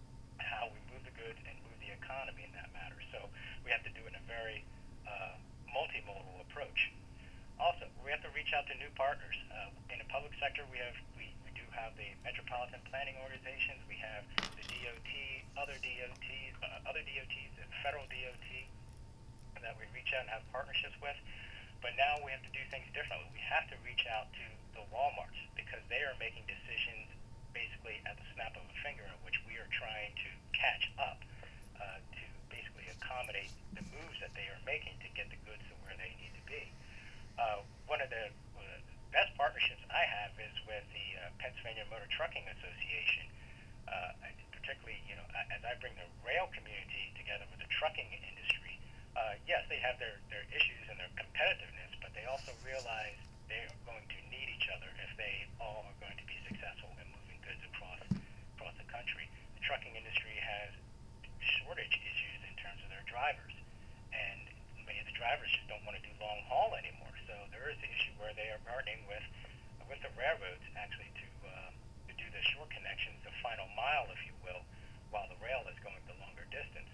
how we move the goods and move the economy in that matter. So we have to do it in a very uh, multimodal approach. Also, we have to reach out to new partners. Uh, in the public sector, we have we, we do have the metropolitan planning organizations. We have the D O T, other D O Ts, uh, other D O Ts, the federal D O T that we reach out and have partnerships with. But now we have to do things differently. We have to reach out to the Walmarts because they are making decisions basically at the snap of a finger, in which we are trying to catch up uh, to basically accommodate the moves that they are making to get the goods to where they need to be. Uh, one of the uh, best partnerships I have is with the uh, Pennsylvania Motor Trucking Association. Uh, particularly, you know, as I bring the rail community together with the trucking industry, uh, yes, they have their, their issues and their competitiveness, but they also realize they are going to need each other if they all are going to be successful in moving goods across across the country. The trucking industry has shortage issues in terms of their drivers, and many of the drivers just don't want to do long haul anymore. So there is the issue where they are partnering with with the railroads actually to uh, to do the short connections, the final mile, if you will, while the rail is going the longer distance.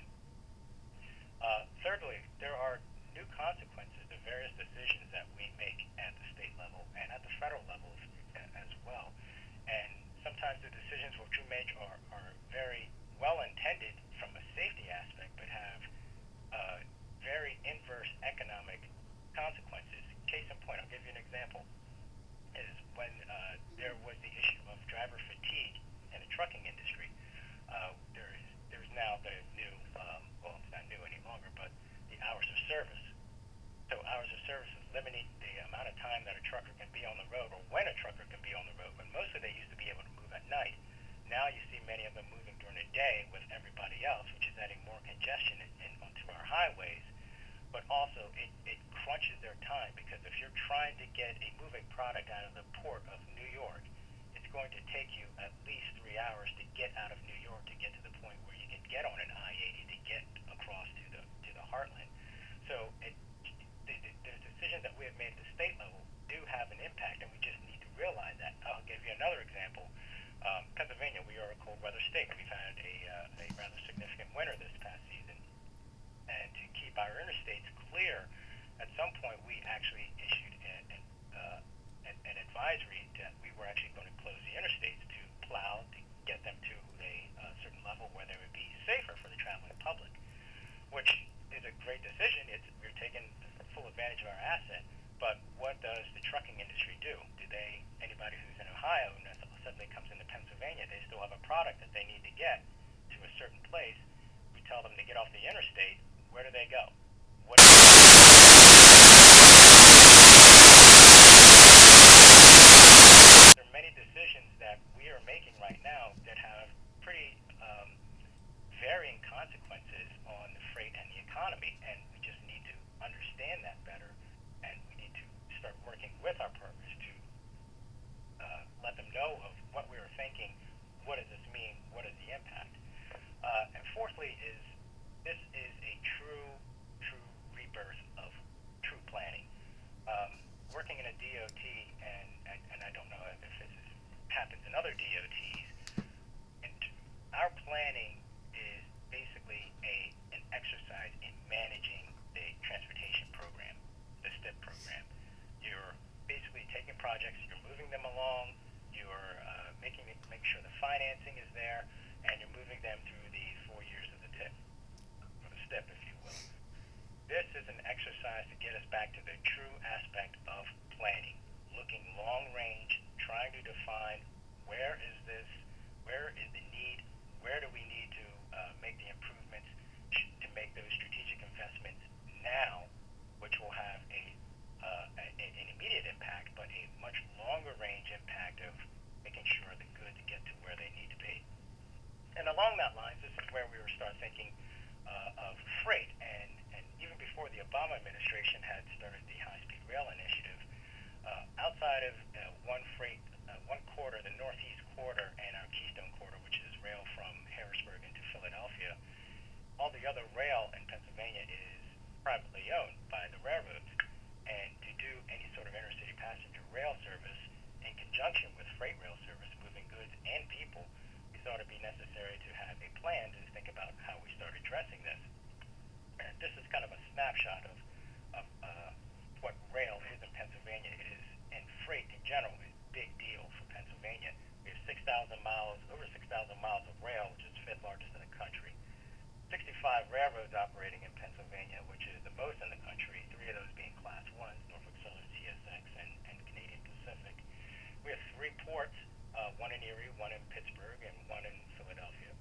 Uh, thirdly, there are new consequences to various decisions that we make at the state level and at the federal level as well. And sometimes the decisions which we make are, are very well intended from a safety aspect, but have uh, very inverse economic consequences. Case in point, I'll give you an example, is when uh, there was the issue of driver fatigue in the trucking industry. Uh, there is there's now port of New York, it's going to take you at least three hours to get out of New York to get to the point where you can get on an I eighty to get across to the to the heartland. So it, the, the, the decisions that we have made at the state level do have an impact, and we just need to realize that. I'll give you another example. Um, Pennsylvania, we are a cold weather state. We've had a, uh, a rather significant winter this past season, and to keep our interstates clear, at some point we actually issued an, an, uh, an, an advisory that we were actually going to close the interstates to plow to get them to a uh, certain level where they would be safer for the traveling public, which is a great decision. It's, we're taking full advantage of our asset, but what does the trucking industry do? Do they, anybody who's in Ohio and suddenly comes into Pennsylvania, they still have a product that they need to get to a certain place. We tell them to get off the interstate. Where do they go? What there are many decisions that we are making right now that have pretty um, varying consequences on the freight and the economy, and we just need to understand that better, and we need to start working with our partners to uh, let them know of what we were thinking, what does this mean, what is the impact. Uh, and fourthly is, this is a true, true rebirth of true planning. Um, working in a D O T, and, and, and I don't know if this is, happens in other D O Ts, and our planning is basically a an exercise in managing the transportation program, the STIP program. You're basically taking projects, you're moving them along, you're uh, making make sure the financing is there, and you're moving them through the four years of the tip, or the STIP, if you will. This is an exercise to get us back to the true aspect of planning, looking long range, trying to define where is this, where is the need, where do we need to uh, make the improvements to make those strategic investments now, which will have a, uh, a an immediate impact, but a much longer range impact of making sure the goods get to where they need to be. And along that line, this is where we were start thinking uh, of freight, and, and even before the Obama administration had started the high-speed rail initiative, uh, outside of uh, one freight, uh, one corridor, the Northeast Corridor, and our Keystone Corridor, which is rail from Harrisburg into Philadelphia, all the other rail in Pennsylvania is privately owned by the railroads, and to do any sort of intercity passenger rail service in conjunction with freight rail service, moving goods and people, we thought it'd be necessary to have a plan to think about how we start addressing this. And this is kind of a snapshot of, of uh, what rail is in Pennsylvania. It is, and freight in general, is a big deal for Pennsylvania. We have six thousand miles, over six thousand miles of rail, which is fifth largest in the country. sixty-five railroads operating in Pennsylvania, which is the most in the country, three of those being Class ones, Norfolk Southern, C S X, and, and Canadian Pacific. We have three ports, uh, one in Erie, one in Pittsburgh, and one in Philadelphia.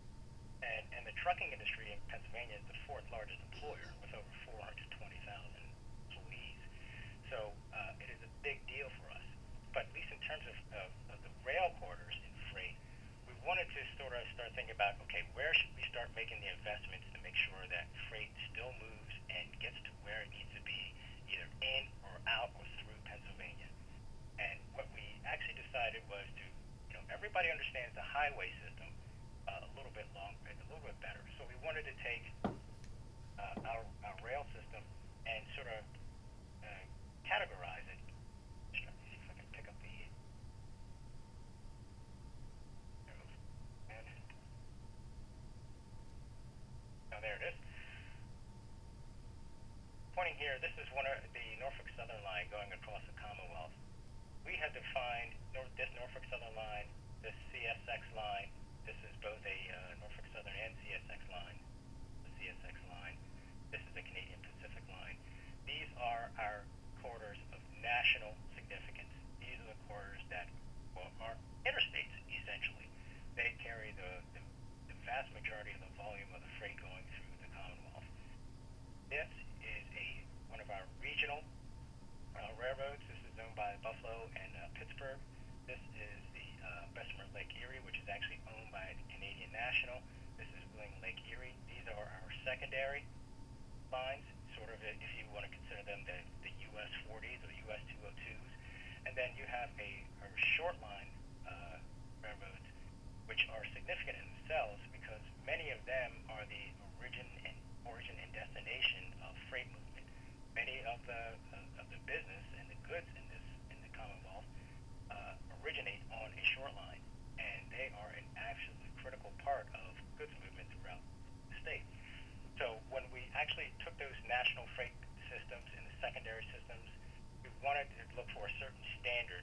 And, and the trucking industry in Pennsylvania is the fourth largest employer with over four hundred twenty thousand employees. So uh, it is a big deal for us. But at least in terms of, of, of the rail corridors in freight, we wanted to sort of start thinking about, okay, where should we start making the investments to make sure that freight still moves and gets to where it needs to be, either in or out or through Pennsylvania. And what we actually decided was to, you know, everybody understands the highway system uh, a little bit long, a little bit better. So we wanted to take uh, our, our rail system and sort of uh, categorize it. Just trying to see if I can pick up the. And, oh, there it is. Pointing here, this is one of the Norfolk Southern line going across the Commonwealth. We had defined North, this Norfolk Southern line, this C S X line. This is both a uh, Norfolk Southern and C S X line. The C S X line. This is the Canadian Pacific line. These are our corridors of national significance. These are the corridors that well, are interstates, essentially. They carry the, the, the vast majority of the volume of the freight going through the Commonwealth. This is a one of our regional uh, railroads. This is owned by Buffalo and uh, Pittsburgh. This is the uh, Bessemer Lake Erie, which is actually owned by the Canadian National. This is Wheeling Lake Erie. These are our secondary lines, sort of if you want to consider them the, the U S forties or U S two oh twos. And then you have a, a short line uh, railroads, which are significant in themselves because many of them are the origin and origin and destination of freight movement. Many of the uh, of the business and the goods in this in the Commonwealth uh, originate on a short line, and they are an absolutely critical part of goods movement throughout the state. So when we actually took those national freight systems and the secondary systems, we wanted to look for a certain standard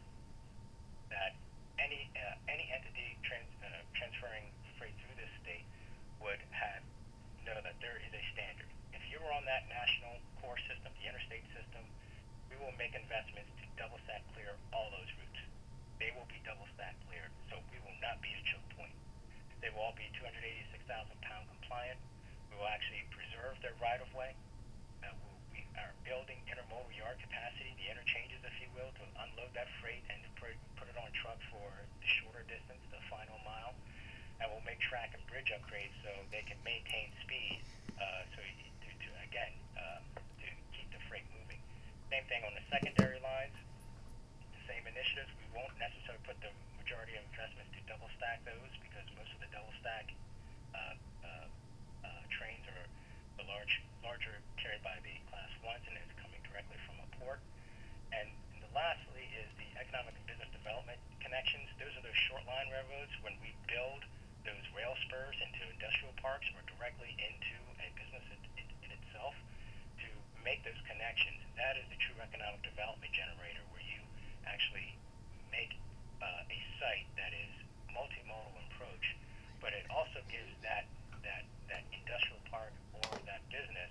that any uh, any entity trans, uh, transferring freight through this state would have know that there is a standard. If you were on that national core system, the interstate system, we will make investments to double stack clear all those routes. They will be double stack cleared, so we will not be a choke point. They will all be two hundred eighty-six thousand pound compliant. We will actually preserve their right-of-way. Uh, we'll, we are building intermodal yard capacity, the interchanges, if you will, to unload that freight and to put, put it on a truck for the shorter distance, the final mile. And we'll make track and bridge upgrades so they can maintain speed. Uh, so you, to, to again, um, to keep the freight moving. Same thing on the secondary lines. The same initiatives. We won't necessarily put the majority of investments to double stack those because most of the double stack uh, uh, Uh, trains are the large, larger carried by the class ones, and it's coming directly from a port. And, and the lastly is the economic and business development connections. Those are those short line railroads. When we build those rail spurs into industrial parks or directly into a business in, in, in itself to make those connections, that is the true economic development generator where you actually make uh, a site that is multimodal approach, but it also gives that that that industrial park or that business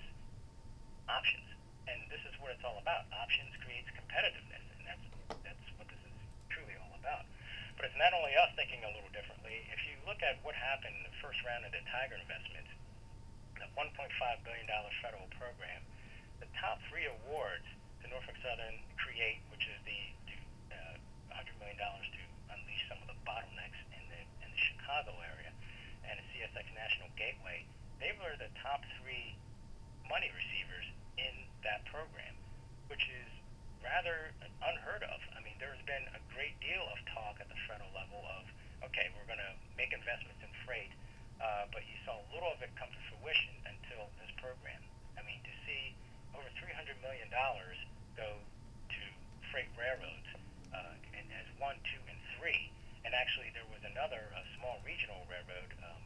options. And this is what it's all about. Options creates competitiveness, and that's that's what this is truly all about. But it's not only us thinking a little differently. If you look at what happened in the first round of the Tiger investment, the one point five billion dollars federal program, the top three awards to Norfolk Southern Create, which is the uh, one hundred million dollars to unleash some of the bottlenecks in the in the Chicago area, and the C S X National Gateway, they were the top three money receivers in that program, which is rather unheard of. I mean, there's been a great deal of talk at the federal level of, okay, we're going to make investments in freight, uh, but you saw little of it come to fruition until this program. I mean, to see over three hundred million dollars go to freight railroads uh, and as one, two, and three, and actually there was another uh, small regional railroad, um,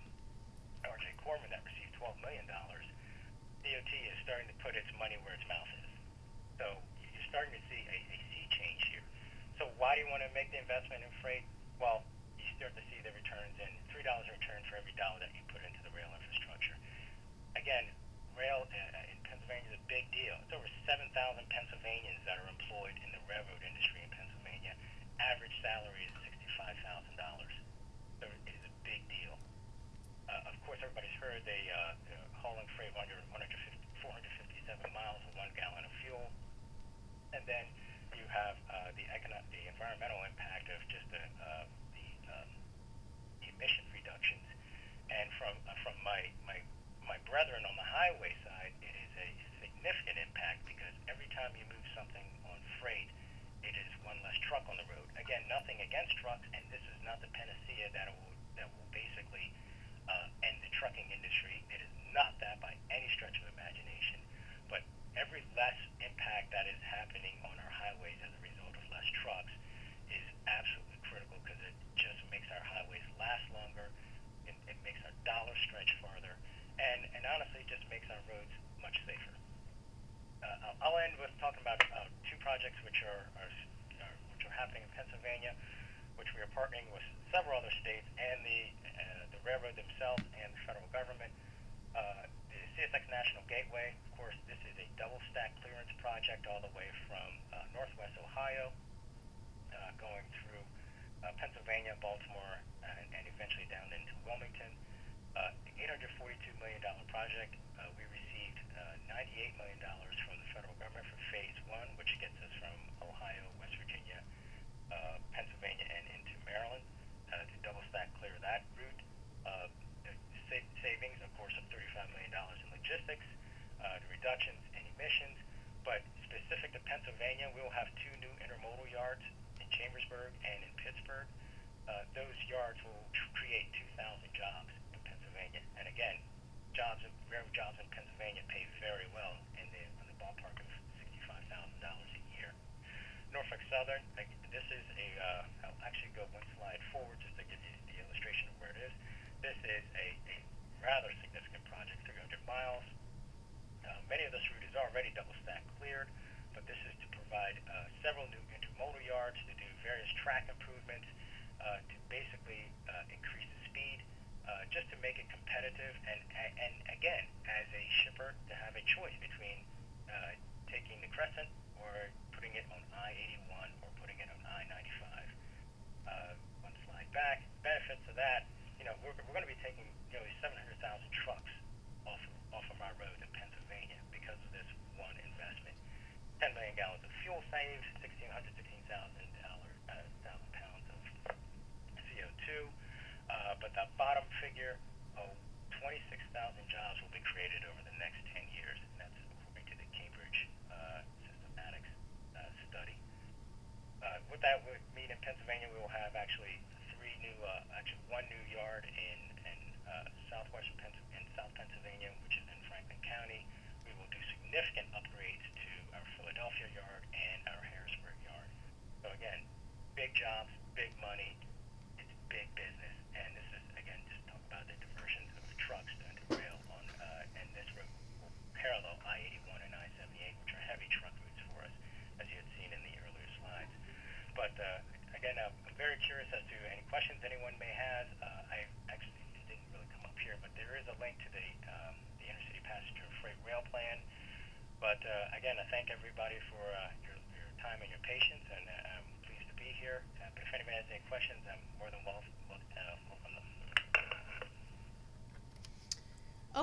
R J Corman, that received twelve million dollars. D O T is starting to put its money where its mouth is. So you're starting to see a, a sea change here. So why do you want to make the investment in freight? Well, you start to see the returns in three dollars in return for every dollar that you put into the rail infrastructure. Again, rail uh, in Pennsylvania is a big deal. It's over seven thousand Pennsylvanians that are employed in the railroad industry in Pennsylvania. Average salary is sixty-five thousand dollars. So it is a big deal. Uh, of course, everybody's heard they uh, uh, hauling freight under four hundred fifty-seven miles of one gallon of fuel. And then you have uh, the economic, the environmental impact of just the, uh, the um, emission reductions. And from uh, from my, my my brethren on the highway side, it is a significant impact because every time you move something on freight, it is one less truck on the road. Again, nothing against trucks, and this is not the panacea that will that will basically uh, end the trucking industry. It is not that by any stretch of imagination, but every less impact that is happening on our highways as a result of less trucks is absolutely critical because it just makes our highways last longer. It, it makes our dollars stretch farther, and, and honestly, it just makes our roads much safer. Uh, I'll, I'll end with talking about uh, two projects which are, are, are which are happening in Pennsylvania, which we are partnering with several other states and the uh, the railroad themselves and the federal government. Uh, the C S X National Gateway, of course, this is a double stack clearance project all the way from uh, Northwest Ohio, uh, going through uh, Pennsylvania, Baltimore, and, and eventually down into Wilmington. Uh, eight hundred forty-two million dollars project. Uh, we received uh, ninety-eight million dollars from the federal government for phase one, which gets us from Ohio, West Virginia, uh, Pennsylvania, and into Maryland uh, to double stack clear that route. Uh, the sa- savings, of course, of thirty-five million dollars in logistics, uh, the reductions in emissions, but specific to Pennsylvania, we will have two new intermodal yards in Chambersburg and in Pittsburgh. uh, those yards will tr- create two thousand jobs in Pennsylvania. And again, jobs, in, railroad jobs in Pennsylvania pay very well in the, in the ballpark of sixty-five thousand dollars a year. Norfolk Southern, like, this is a, uh, I'll actually go one slide forward just to give you the illustration of where it is. This is a, a rather significant project, three hundred miles. Uh, many of this route is already double stack cleared, but this is to provide uh, several new intermodal yards, to do various track improvements, uh, to basically uh, increase the speed, uh, just to make it competitive, and, and again, as a shipper, to have a choice between uh, taking the Crescent or putting it on I eighty-one or putting it on I ninety-five. Uh, one slide back, benefits of that, you know, we're, we're going to be taking nearly seven hundred thousand trucks off of, off of our roads in Pennsylvania because of this one investment. ten million gallons of fuel saved, sixteen hundred, sixteen thousand dollars, uh, thousand pounds of C O two. Uh, but the bottom figure, oh, twenty-six thousand jobs will be created over the next ten years, and that's according to the Cambridge uh, Systematics uh, study. Uh, what that would mean in Pennsylvania, we will have actually three new, uh, actually one new yard in, in uh, southwestern Pennsylvania, in South Pennsylvania, which is in Franklin County. We will do significant upgrades to our Philadelphia yard and our Harrisburg yard. So again, big jobs, big money, it's big business, and this is again just talk about the diversion of trucks onto rail on, uh, and this route will parallel I eighty-one and I seventy-eight, which are heavy truck routes for us, as you had seen in the earlier slides. But uh, again, I'm, I'm very curious as to any questions anyone may have. Uh, I actually it didn't really come up here, but there is a link to the um, the Intercity Passenger Freight Rail Plan. But uh, again, I thank everybody for uh, your, your time and your patience, and uh, I'm pleased to be here. Uh, but if anybody has any questions, I'm more than welcome, uh, welcome them.